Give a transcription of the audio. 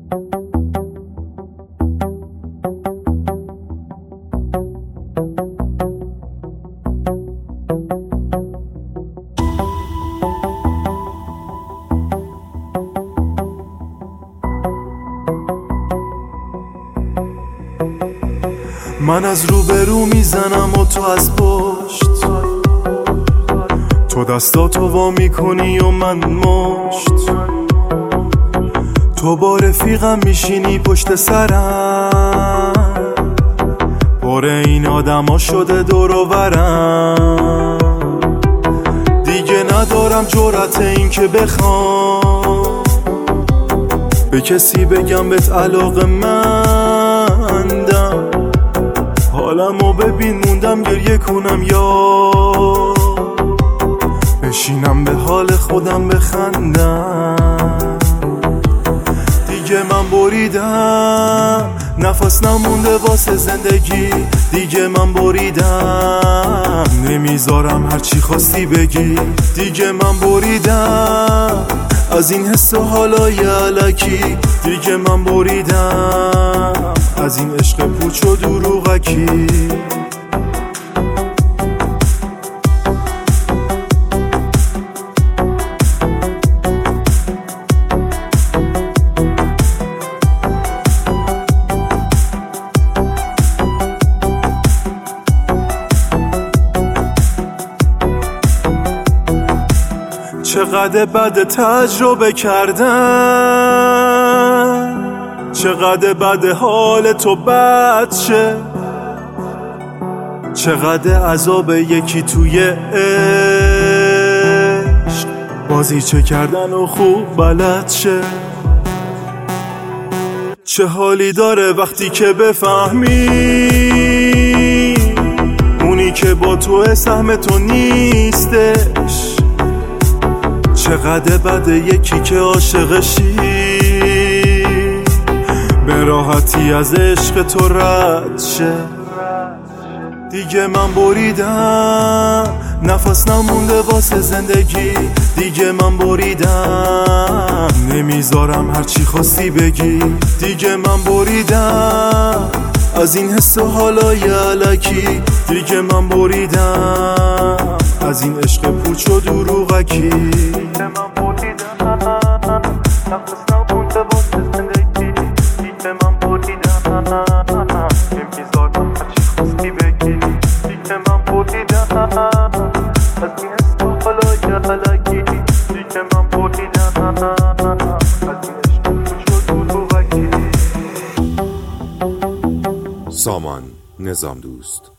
من از روبرو میزنم و تو از پشت، تو دستاتو وا میکنی و من مشت، تو با رفیقم میشینی پشت سرم، پر این آدما شده دور و برم. دیگه ندارم جرأت این که بخوام به کسی بگم بهت علاقه‌مندم. حالمو ببین موندم گریه کنم یا بشینم به حال خودم بخندم. دیگه من بریدم، نفس نمونده واسه زندگی. دیگه من بریدم، نمیذارم هرچی خواستی بگی. دیگه من بریدم از این حس و حالای الکی. دیگه من بریدم از این عشق پوچ و دروغکی. چقدر بد تجربه کردن، چقدر بد حال تو بد شه، چقدر عذاب یکی توی عشق بازی چه کردن و خوب بلد شه. چه حالی داره وقتی که بفهمی اونی که با تو سهم تو نیستش. چقدر بده یکی که عاشقشی به راحتی از عشق تو رد شه. دیگه من بریدم، نفس نمونده واسه زندگی. دیگه من بریدم، نمیذارم هرچی خواستی بگی. دیگه من بریدم از این حس و حالای الکی. دیگه من بریدم از این عشق پوچ و دروغکی. دیگه من بریدم، نفس نمونده واسه زندگی. دیگه من بریدم، نمیذارم هرچی خواستی بگی. دیگه من بریدم از این حس و حالای الکی. دیگه من بریدم از این عشق پوچ و دروغکی. سامان نظام دوست.